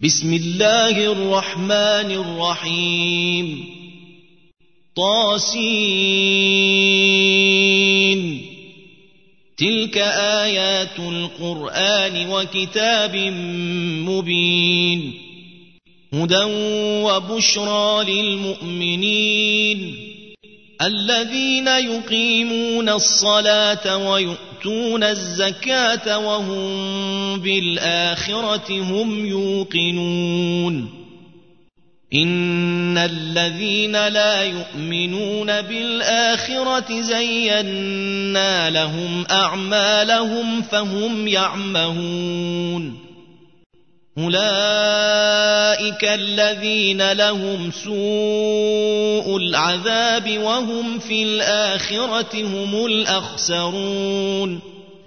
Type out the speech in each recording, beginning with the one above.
بسم الله الرحمن الرحيم طاسين تلك آيات القرآن وكتاب مبين هدى وبشرى للمؤمنين الذين يقيمون الصلاة ويؤتون الزكاة وهم بالآخرة هم يوقنون إن الذين لا يؤمنون بالآخرة زينا لهم أعمالهم فهم يعمهون أولئك الذين لهم سوء العذاب وهم في الآخرة هم الأخسرون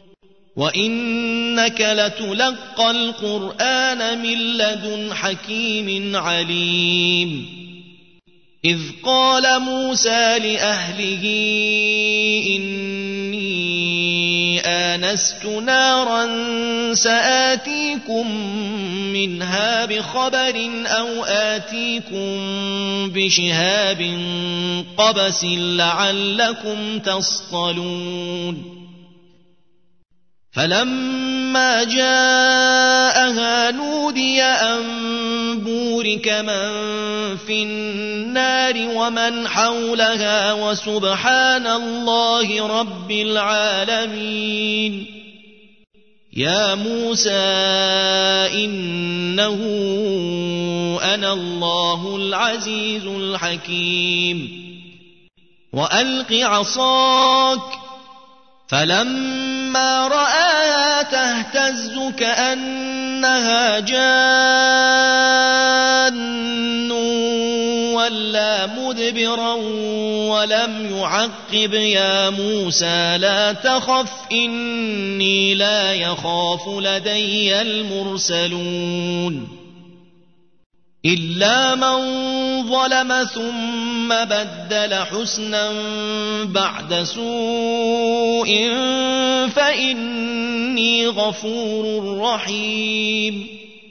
وإنك لتلقى القرآن من لدن حكيم عليم إذ قال موسى لأهله إني آنست نارا سآتيكم منها بخبر أو آتيكم بشهاب قبس لعلكم تصطلون فلما جاءها نودي أن بورك من في النار ومن حولها وسبحان الله رب العالمين يا موسى إنه أنا الله العزيز الحكيم وألق عصاك فلما رآها تهتز كأنها جان ولا مدبرا ولم يعقب يا موسى لا تخف إني لا يخاف لدي المرسلون إلا من ظلم ثم بدل حسنا بعد سوء فإني غفور رحيم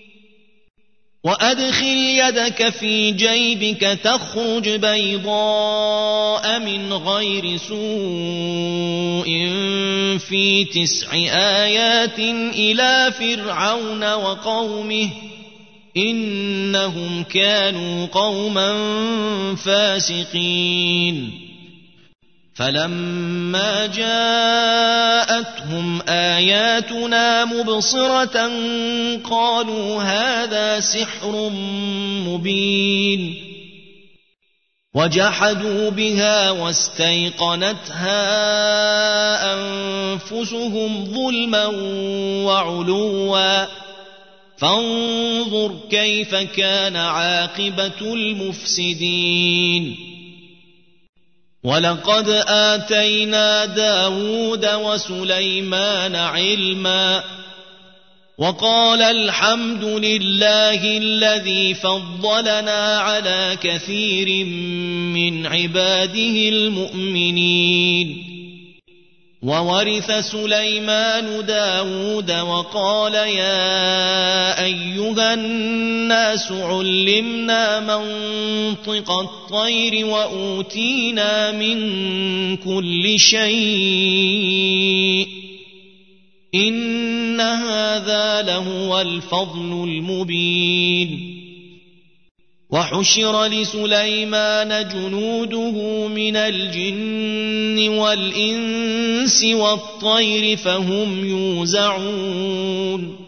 وأدخل يدك في جيبك تخرج بيضاء من غير سوء في 9 آيات إلى فرعون وقومه إنهم كانوا قوما فاسقين فلما جاءتهم آياتنا مبصرة قالوا هذا سحر مبين وجحدوا بها واستيقنتها أنفسهم ظلما وعلوا فانظر كيف كان عاقبة المفسدين ولقد آتينا داود وسليمان علما وقال الحمد لله الذي فضلنا على كثير من عباده المؤمنين وورث سليمان داود وقال يا أيها الناس علمنا منطق الطير وأوتينا من كل شيء إن هذا لهو الفضل المبين وحشر لسليمان جنوده من الجن والإنس والطير فهم يوزعون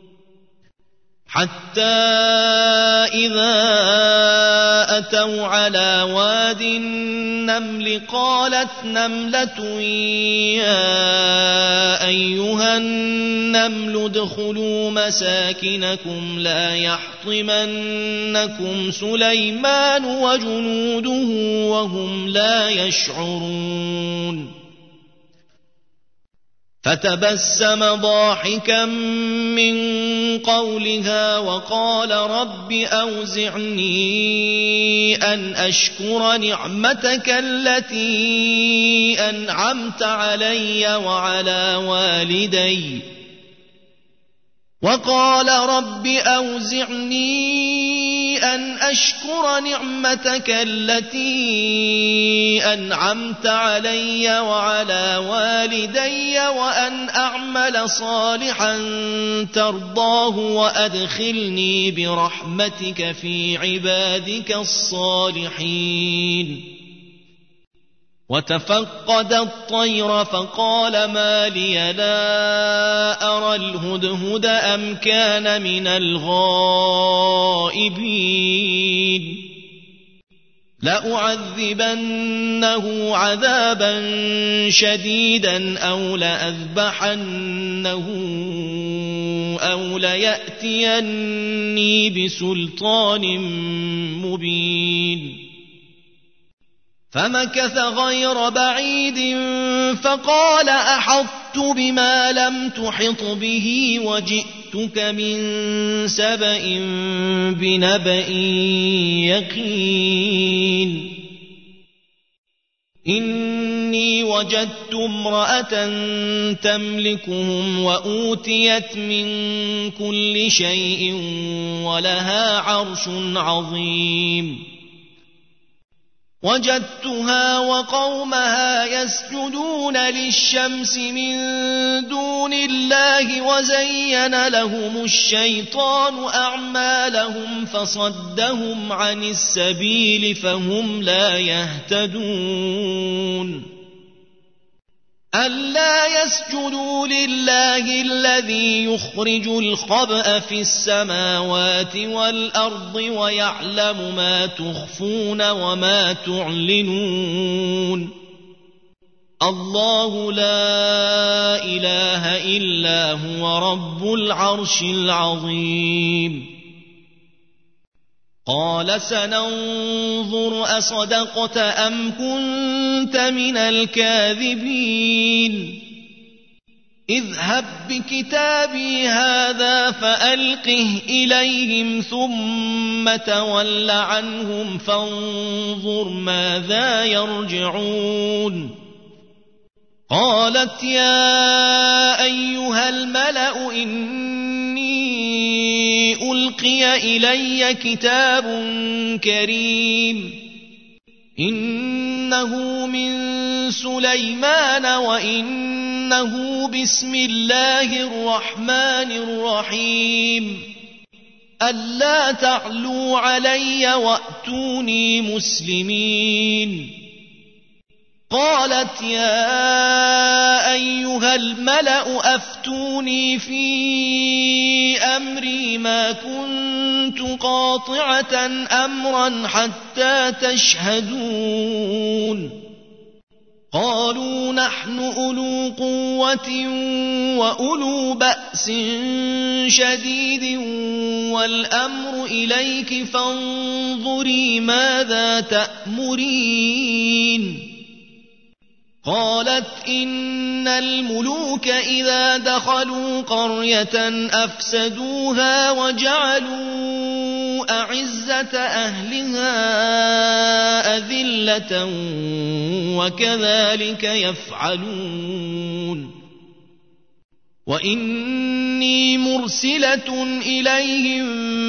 حتى إذا أتوا على واد النمل قالت نملة يا أيها النمل ادخلوا مساكنكم لا يحطمنكم سليمان وجنوده وهم لا يشعرون فتبسم ضاحكا من قولها وقال رب أوزعني أن أشكر نعمتك التي أنعمت علي وعلى والدي وقال رب أوزعني أن أشكر نعمتك التي أنعمت علي وعلى والدي وأن أعمل صالحا ترضاه وأدخلني برحمتك في عبادك الصالحين. وتفقد الطير فقال ما لي لا أرى الهدهد أم كان من الغائبين لأعذبنه عذابا شديدا أو لأذبحنه أو ليأتيني بسلطان مبين. فمكث غير بعيد فقال أحطت بما لم تحط به وجئتك من سبأ بنبأ يقين. إني وجدت امرأة تملكهم وأوتيت من كل شيء ولها عرش عظيم. وجدتها وقومها يسجدون للشمس من دون الله وزين لهم الشيطان أعمالهم فصدهم عن السبيل فهم لا يهتدون. ألا يسجدوا لله الذي يخرج الخبأ في السماوات والأرض ويعلم ما تخفون وما تعلنون. الله لا إله إلا هو رب العرش العظيم. قال سننظر أصدقت أم كنت من الكاذبين. اذهب بكتابي هذا فألقه إليهم ثم تول عنهم فانظر ماذا يرجعون. قالت يا أيها الملأ إني ألقي إلي كتاب كريم إنه من سليمان وإنه بسم الله الرحمن الرحيم ألا تعلوا علي وأتوني مسلمين. قالت يا أيها الملأ أفتوني في أمري ما كنت قاطعة أمرا حتى تشهدون. قالوا نحن أولو قوة وأولو بأس شديد والأمر إليك فانظري ماذا تأمرين. قالت إن الملوك إذا دخلوا قرية أفسدوها وجعلوا أعزة أهلها أذلة وكذلك يفعلون. وإني مرسلة إليهم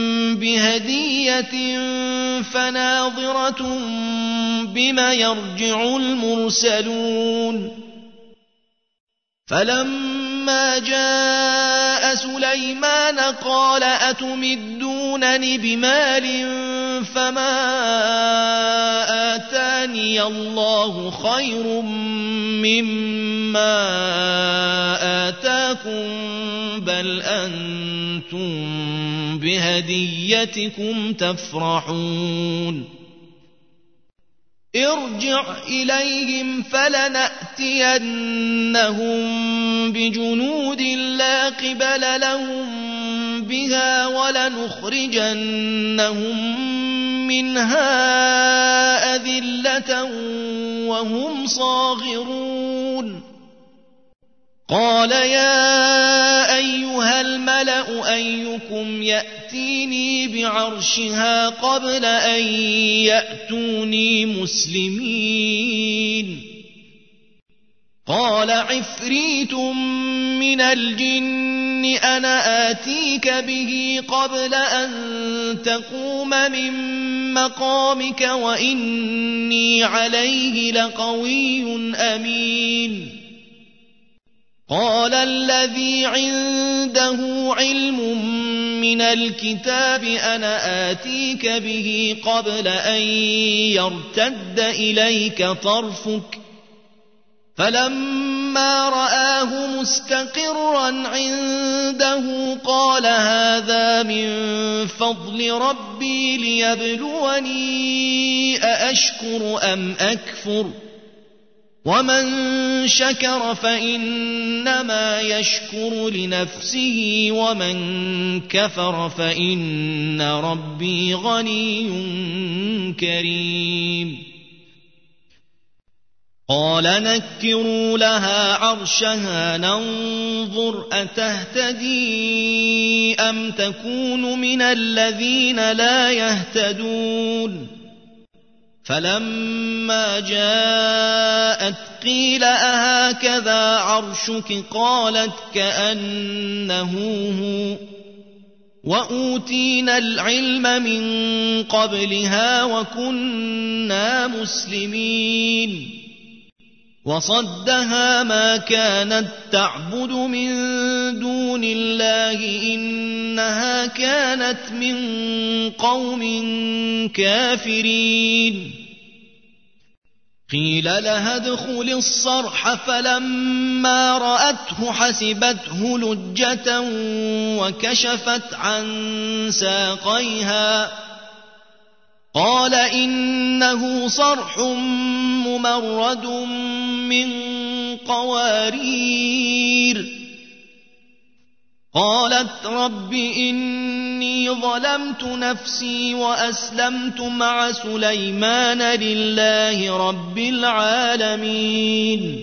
بهدية فناظرة بما يرجع المرسلون. فلما جاء سليمان قال أتمدونني بمال فما آتاني الله خير مما آتاكم بل أنتم بهديتكم تفرحون. ارجع إليهم فلنأتينهم بجنود لا قبل لهم بها ولنخرجنهم منها أذلة وهم صاغرون. قال يا أيها الملأ أيكم يأتيني بعرشها قبل أن يأتوني مسلمين. قال عفريت من الجن أنا آتيك به قبل أن تقوم من مقامك وإني عليه لقوي أمين قال الذي عنده علم من الكتاب أنا آتيك به قبل أن يرتد إليك طرفك فلما رآه مستقرا عنده قال هذا من فضل ربي ليبلوني أأشكر أم أكفر ومن شكر فإنما يشكر لنفسه ومن كفر فإن ربي غني كريم قال نكروا لها عرشها ننظر أتهتدي أم تكون من الذين لا يهتدون فلما جاءت قيل أهكذا عرشك قالت كأنه هو وأوتينا العلم من قبلها وكنا مسلمين وصدها ما كانت تعبد من دون الله إنها كانت من قوم كافرين قيل لها ادخل الصرح فلما رأته حسبته لجة وكشفت عن ساقيها قال إنه صرح ممرد من قوارير قالت رب إني ظلمت نفسي وأسلمت مع سليمان لله رب العالمين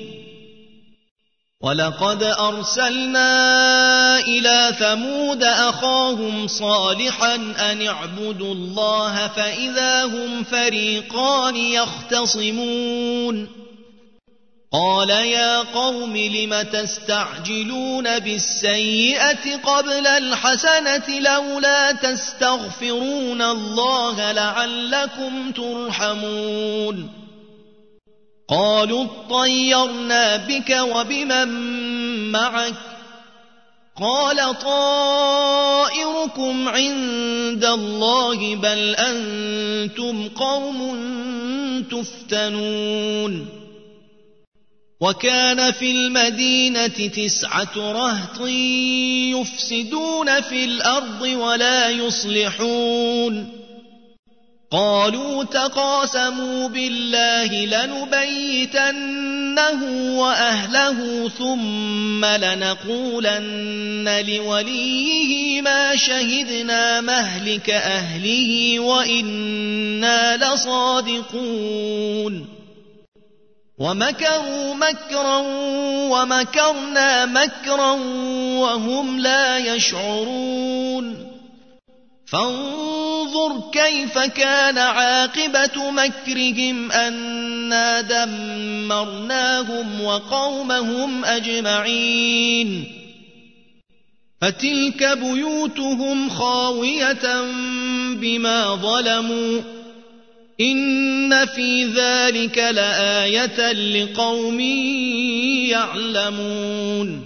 ولقد أرسلنا إلى ثمود أخاهم صالحا أن اعبدوا الله فإذا هم فريقان يختصمون قال يا قوم لم تستعجلون بالسيئة قبل الحسنة لولا تستغفرون الله لعلكم ترحمون قالوا اطيرنا بك وبمن معك قال طائركم عند الله بل أنتم قوم تفتنون وكان في المدينة 9 رهط يفسدون في الأرض ولا يصلحون قالوا تقاسموا بالله لنبيتنه وأهله ثم لنقولن لوليه ما شهدنا مهلك أهله وإنا لصادقون ومكروا مكرا ومكرنا مكرا وهم لا يشعرون فانظر كيف كان عاقبة مكرهم أنا دمرناهم وقومهم أجمعين فتلك بيوتهم خاوية بما ظلموا إن في ذلك لآية لقوم يعلمون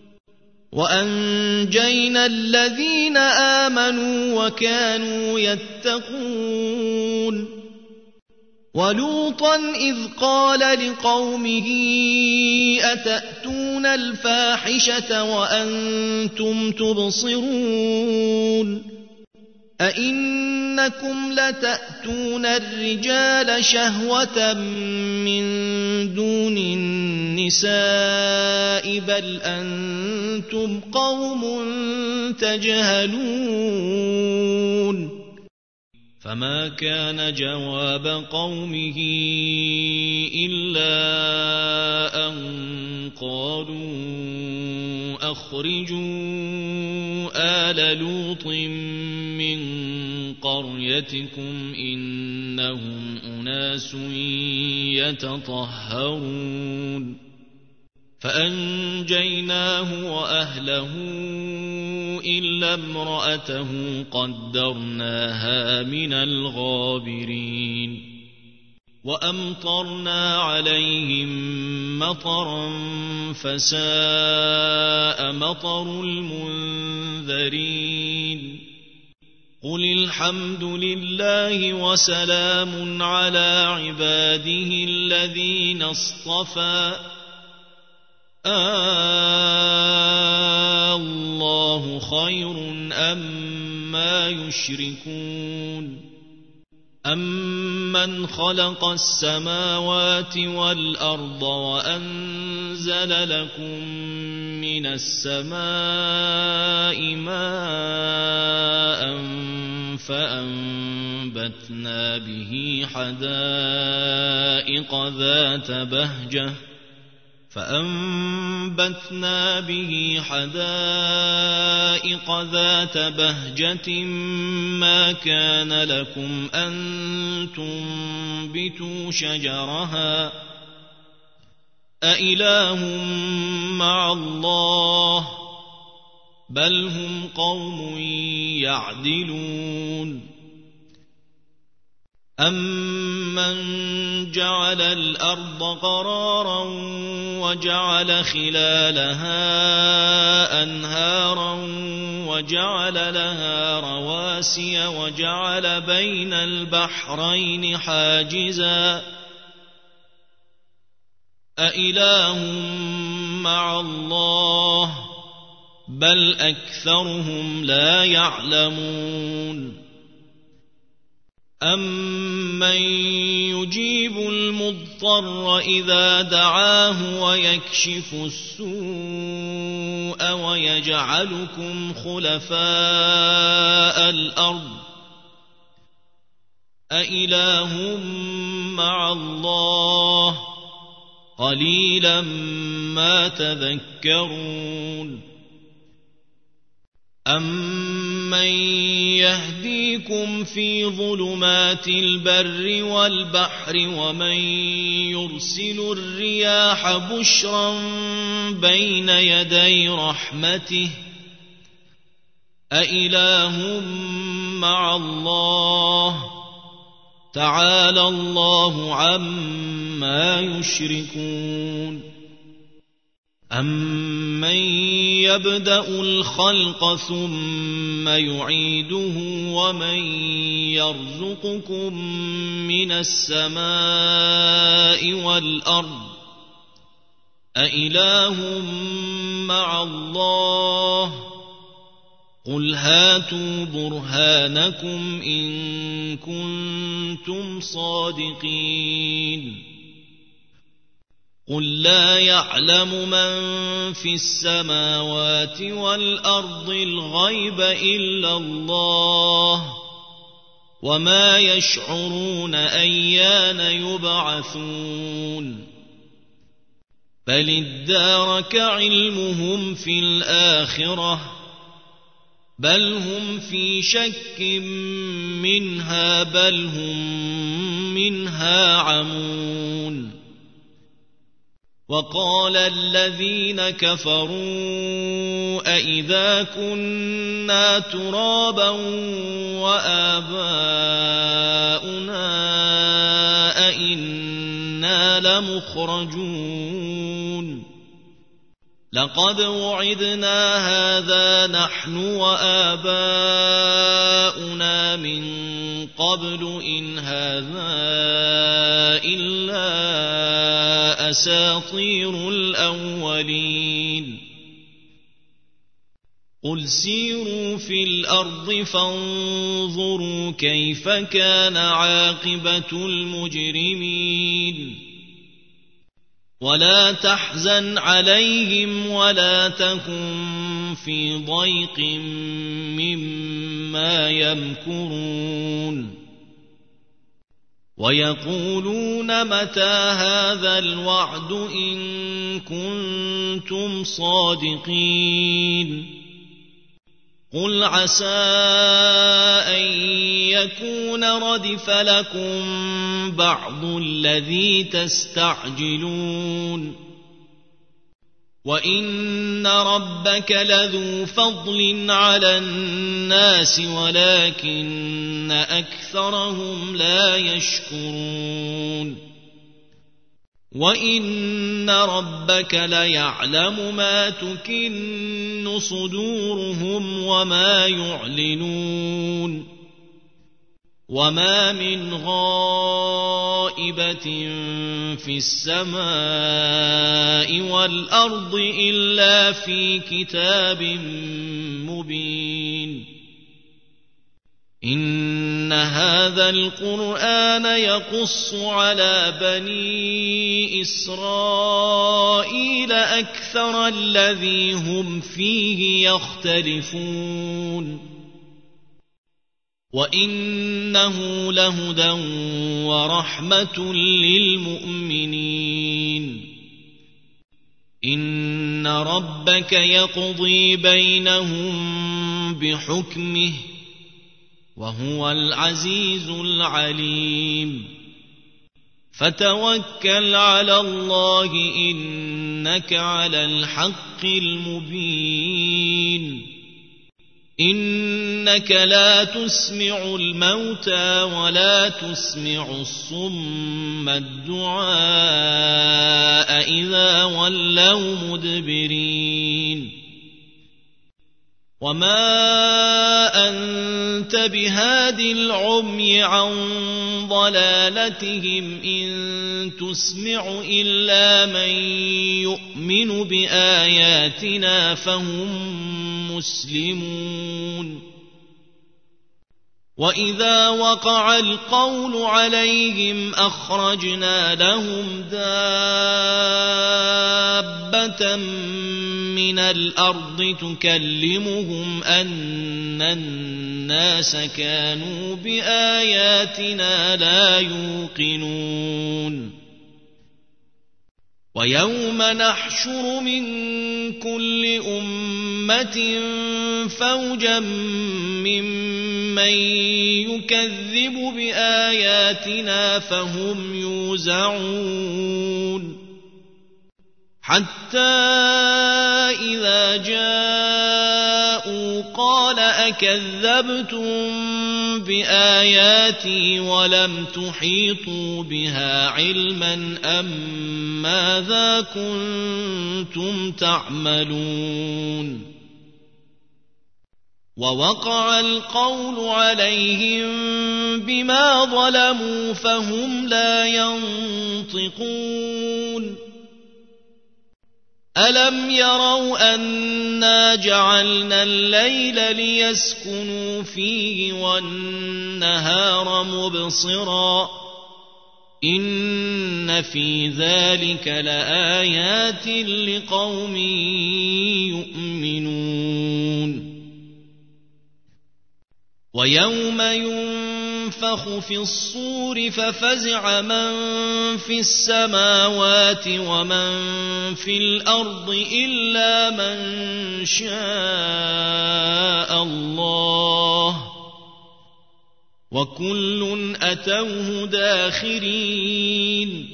وأنجينا الذين آمنوا وكانوا يتقون ولوطا إذ قال لقومه أتأتون الفاحشة وأنتم تبصرون أئنكم لتأتون الرجال شهوة من دون النساء بل أنتم قوم تجهلون فما كان جواب قومه إلا أن قالوا أخرجوا آل لوط من قريتكم إنهم أناس يتطهرون فأنجيناه وأهله إلا امرأته قدرناها من الغابرين وأمطرنا عليهم مطرا فساء مطر المنذرين قل الحمد لله وسلام على عباده الذين اصطفى الله خير أما يشركون أمن خلق السماوات والأرض وأنزل لكم من السماء ماء فأنبتنا به حدائق ذات بهجة ما كان لكم أن تنبتوا شجرها أإله مع الله بل هم قوم يعدلون أمن جعل الأرض قرارا وجعل خلالها أنهارا وجعل لها رواسي وجعل بين البحرين حاجزا أإله مع الله بل أكثرهم لا يعلمون أمن يجيب المضطر إذا دعاه ويكشف السوء ويجعلكم خلفاء الأرض أإله مع الله قليلا ما تذكرون أمن يهديكم في ظلمات البر والبحر ومن يرسل الرياح بشرا بين يدي رحمته أإله مع الله تعالى الله عما يشركون أمن يبدأ الخلق ثم يعيده ومن يرزقكم من السماء والأرض أإله مع الله قل هاتوا برهانكم إن كنتم صادقين قل لا يعلم من في السماوات والأرض الغيب إلا الله وما يشعرون أيان يبعثون بل ادارك علمهم في الآخرة بل هم في شك منها بل هم منها عمون وقال الذين كفروا أئذا كنا ترابا وآباؤنا أئنا لمخرجون لقد وعدنا هذا نحن وآباؤنا من قبل إن هذا إلا أساطير الأولين قل سيروا في الأرض فانظروا كيف كان عاقبة المجرمين ولا تحزن عليهم ولا تكن في ضيق مما يمكرون ويقولون متى هذا الوعد إن كنتم صادقين قل عسى أن يكون ردف لكم بعض الذي تستعجلون وإن ربك لذو فضل على الناس ولكن أكثرهم لا يشكرون وإن ربك ليعلم ما تكن صدورهم وما يعلنون وما من غائبة في السماء والأرض إلا في كتاب مبين إن هذا القرآن يقص على بني إسرائيل أكثر الذي هم فيه يختلفون وإنه لهدى ورحمة للمؤمنين إن ربك يقضي بينهم بحكمه وهو العزيز العليم فتوكل على الله إنك على الحق المبين إنك لا تسمع الموتى ولا تسمع الصم الدعاء إذا ولوا مدبرين وما أنت بهاد العمي عن ضلالتهم إن تسمع إلا من يؤمن بآياتنا فهم مسلمون وإذا وقع القول عليهم أخرجنا لهم دابة من الأرض تكلمهم أن الناس كانوا بآياتنا لا يوقنون ويوم نحشر من كل أمة فوجا ممن يكذب بآياتنا فهم يوزعون حتى إذا جاءوا قال أكذبتم بآياتي ولم تحيطوا بها علما أم ماذا كنتم تعملون ووقع القول عليهم بما ظلموا فهم لا ينطقون ألم يروا أنا جعلنا الليل ليسكنوا فيه والنهار مبصرا إن في ذلك لآيات لقوم يؤمنون ويوم ينفخ في الصور ففزع من في السماوات ومن في الأرض إلا من شاء الله وكل أتوه داخرين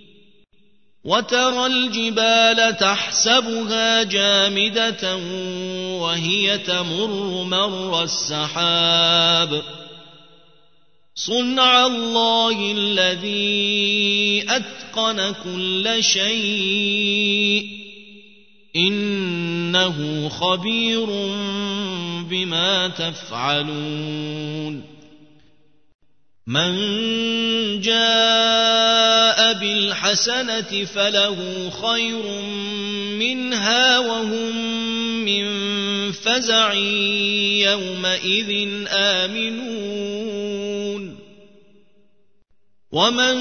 وترى الجبال تحسبها جامدة وهي تمر مر السحاب صنع الله الذي أتقن كل شيء إنه خبير بما تفعلون من جاء بالحسنة فله خير منها وهم من فزع يومئذ آمنون ومن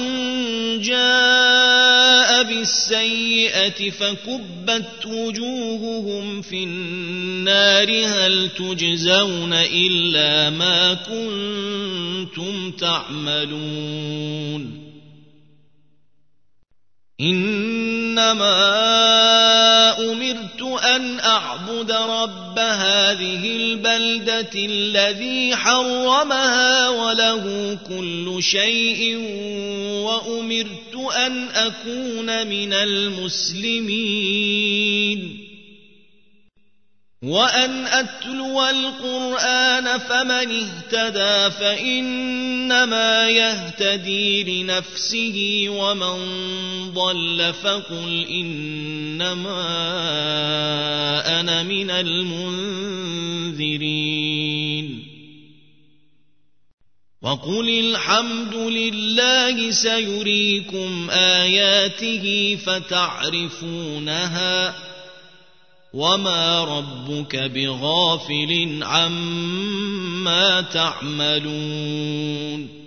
جاء بالسيئة فكبت وجوههم في النار هل تجزون إلا ما كنتم تعملون إنما أمرت أن أعبد رب هذه البلدة الذي حرمها وله كل شيء وأمرت أن أكون من المسلمين وأن أتلو القرآن فمن اهتدى فإنما يهتدي لنفسه ومن ضل فقل إنما أنا من المنذرين وقل الحمد لله سيريكم آياته فتعرفونها وما ربك بغافل عما تعملون